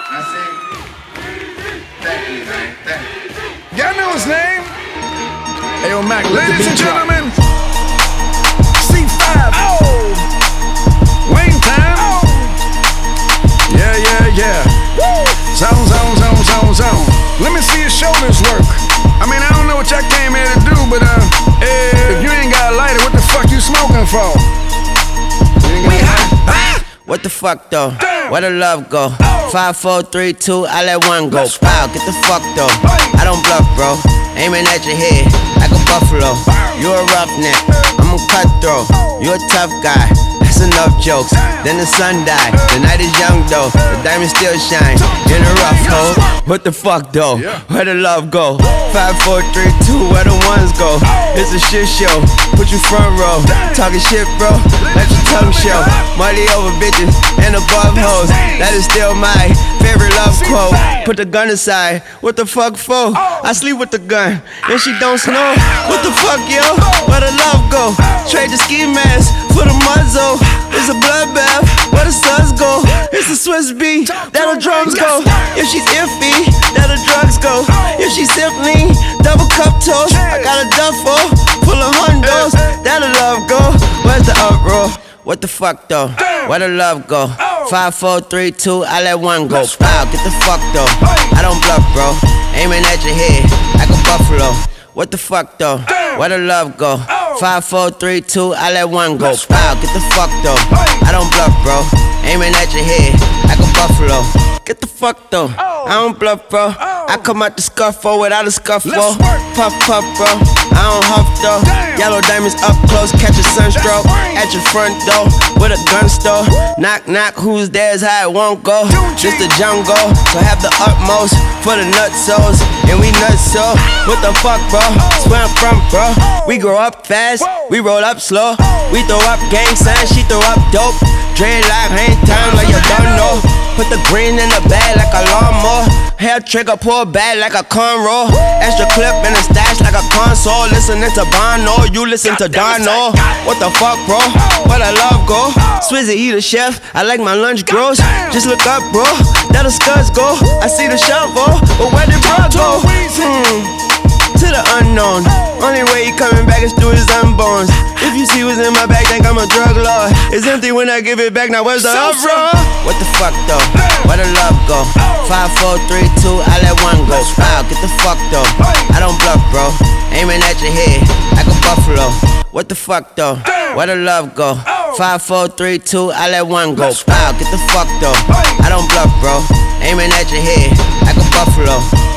I see. Thank you, man. Thank you. Y'all know his name? Hey, yo, Mac, let the Ladies and beat drop. gentlemen, C5. Oh! Wayne time. Oh! Yeah, yeah, yeah. Woo! Zone, zone, zone, zone, zone. Let me see your shoulders work. I mean, I don't know what y'all came here to do, but if you ain't got a lighter, what the fuck you smoking for? We hot. What the fuck though? Where the love go? 5, 4, 3, 2, I let one go. Wow, get the fuck though. I don't bluff, bro. Aiming at your head like a buffalo. You a roughneck, I'm a cutthroat. You a tough guy. That's enough jokes. Then the sun died. The night is young though. The diamond still shine in a rough hole. What the fuck though? Where the love go? 5, 4, 3, 2, where the ones go? It's a shit show. Put you front row. Talking shit, bro. Let your tongue show. Money over bitches and above hoes. That is still my favorite love quote. Put the gun aside. What the fuck for? I sleep with the gun and she don't snow. What the fuck, yo? Where the love go? Trade the ski mask for the muzzle. It's a bloodbath. Where the suns go? It's a Swiss beat. That the drums go. If she's iffy, that the drugs go. If she's simply double cup toast, I got a duffel full of hundos. That the love go. Where's the uproar? What the fuck though? Where the love go? 5, 4, 3, 2, I let one go. Wow, get the fuck though. I don't bluff, bro. Aiming at your head like a buffalo. What the fuck though? Where the love go? 5, 4, 3, 2, I let one go. Wow, get the fuck though. I don't bluff, bro. Aiming at your head like a buffalo. Get the fuck though. I don't bluff, bro. I come out the scuffle without a scuffle. Puff, puff, bro. I don't huff though. Yellow diamonds up close, catch a sunstroke. At your front door with a gun store. Knock, knock, who's there's how it won't go. Just the jungle, so have the utmost for the nutsos. And we nuts so. What the fuck, bro? That's where I'm from, bro. We grow up fast, we roll up slow. We throw up gang signs, she throw up dope. Dreadlock, hang time like you don't know. Put the green in the bag like a lawnmower. Hair trigger, pull back like a cornrow. Extra clip in the stash like a console. Listening to Bono, you listen to Dono. What the fuck, bro? Where the love go? Swizzy, he the chef, I like my lunch gross. Just look up, bro, that the scuds go. I see the shovel, but where did bro go? To the unknown. Only way he coming back is through his unborns. If you see what's in my bag, think I'm a drug lord. It's empty when I give it back, now where's the uproar? What the fuck though? Where the love go? 5, 4, 3, 2, I let one go. Wow, get the fuck though. I don't bluff, bro. Aiming at your head like a buffalo. What the fuck though? Where the love go? 5, 4, 3, 2, I let one go. Wow, get the fuck though. I don't bluff, bro. Aiming at your head like a buffalo.